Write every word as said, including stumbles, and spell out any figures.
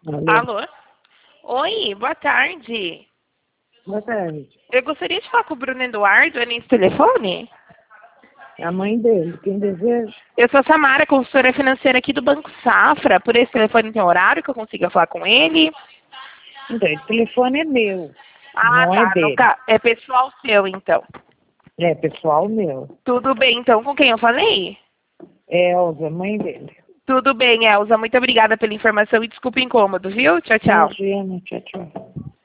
Alô? Alô? Oi, boa tarde. Boa tarde. Eu gostaria de falar com o Bruno Eduardo, é nesse telefone? É a mãe dele. Quem deseja? Eu sou a Samara, consultora financeira aqui do Banco Safra. Por esse telefone tem horário que eu consiga falar com ele? Então, esse telefone é meu. Ah, Não é tá. No dele. ca... É pessoal seu, então. É pessoal meu. Tudo bem, então. Com quem eu falei? É Elza, mãe dele. Tudo bem, Elza. Muito obrigada pela informação e desculpa o incômodo, viu? Tchau, tchau. Imagina, tchau, tchau.